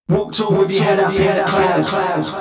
Walk tall with your head up in the clouds.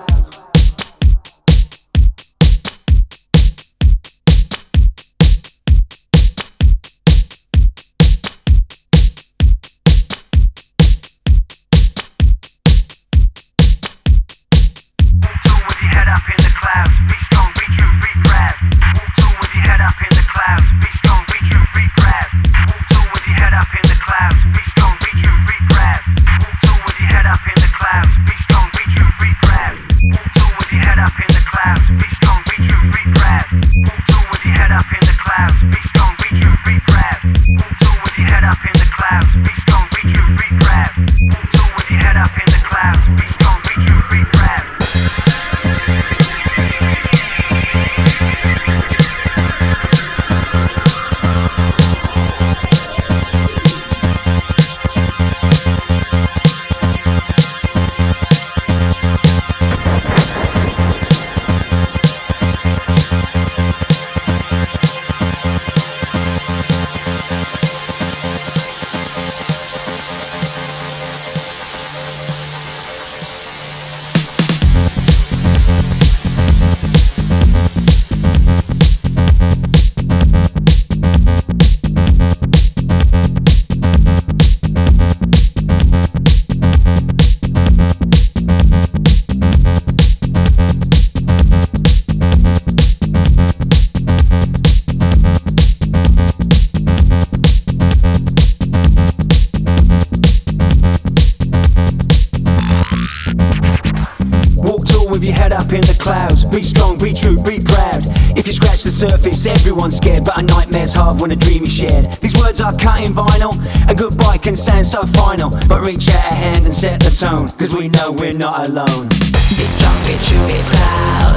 In the clouds, be strong, be true, be proud. If you scratch the surface, everyone's scared, but a nightmare's hard when a dream is shared. These words are cut in vinyl, and goodbye can sound so final, but reach out a hand and set the tone, cause we know we're not alone. Be strong, be true, be proud.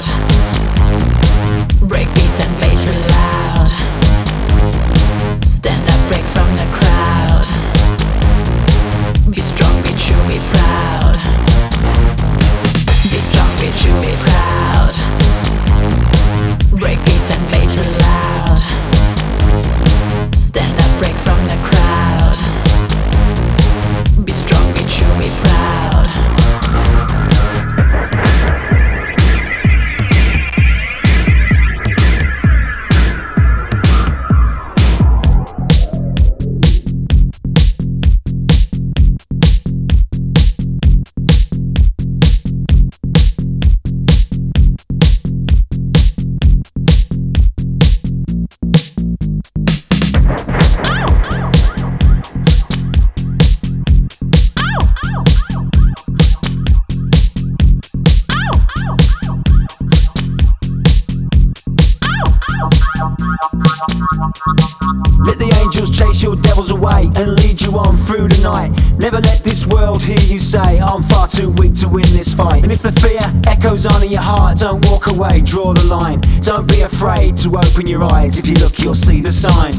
Break beats and bass real loud. Stand up, break from the crowd. Be strong, be true, be proud. Be strong, be true, be proud. Break beats and bass real loud. Stand up, break from the crowd. Be strong, be true, be proud. Let the angels chase your devils away and lead you on through the night. Never let this world hear you say, I'm far too weak to win this fight. And if the fear echoes on in your heart, don't walk away, draw the line. Don't be afraid to open your eyes. If you look, you'll see the sign.